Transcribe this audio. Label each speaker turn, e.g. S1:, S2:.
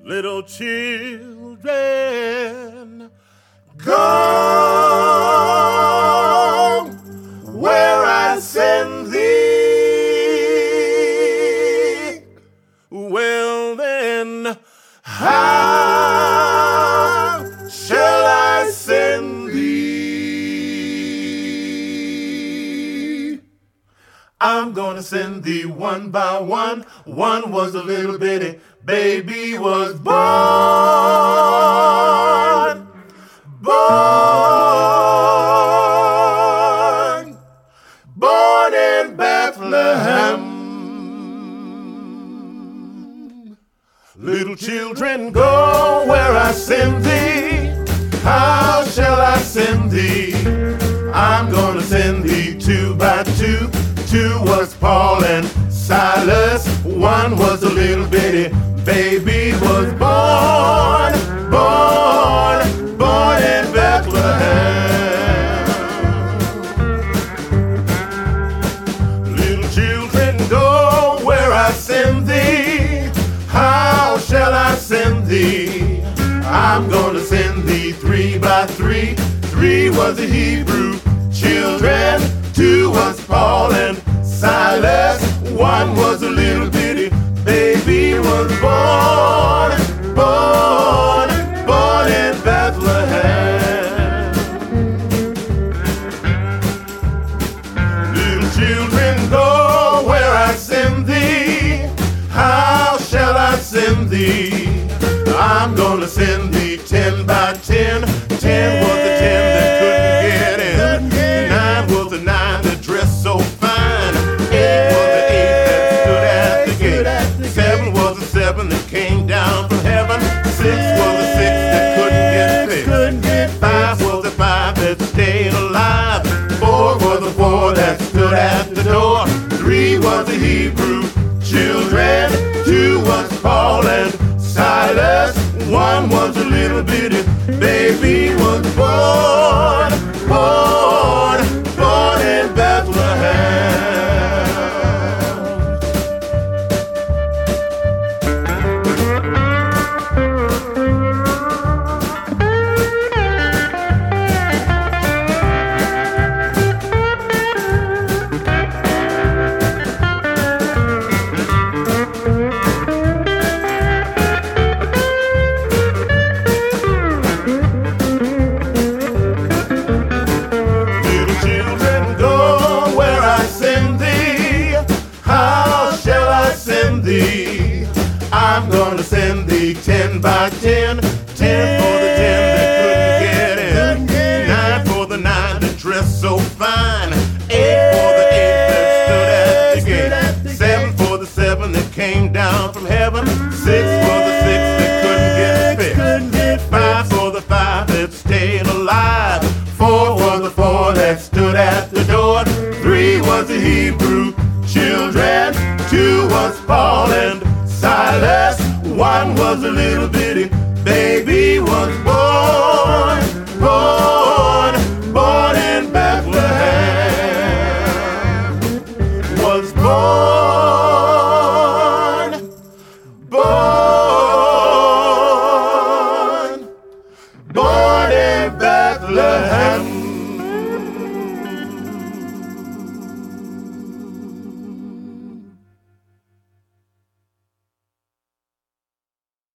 S1: little children. Go where I send thee. Well then, how shall I send thee? I'm gonna send thee one by one. One was a little bitty baby was born. Born in Bethlehem. Little children, go where I send thee. How shall I send thee? I'm gonna send thee two by two. Two was Paul and Silas. One was a little bitty baby was born in Bethlehem. Little children, go where I send thee. How shall I send thee? I'm gonna send thee three by three. Three was the Hebrew children. Two was Paul and Silas. One was a little bitty baby was born in Bethlehem. Little children, go where I send thee. How shall I send thee? I'm gonna send thee 10 by 10. 10 was the 10 that couldn't get in. 9 was the 9 that dressed so fine. 8 was the 8 that stood at the gate. 7 was the 7 that came down from heaven. 6 was the 6 that couldn't get fixed. 5 was the 5 that stayed alive. 4 was the 4 that stood at the door. 3 was the Hebrew children. 2 was Paul and Silas. 1 was a little bitty baby was born in Bethlehem. I'm gonna send thee 10 by 10. 10 for the 10 that couldn't get in. 9 for the 9 that dressed so fine. 8 for the 8 that stood at the gate. 7 for the 7 that came down from heaven. 6 for the 6 that couldn't get fixed. 5 for the 5 that stayed alive. 4 for the 4 that stood at the door. 3 was the Hebrew children. 2 was Paul and Silas. 1 was a little bitty baby was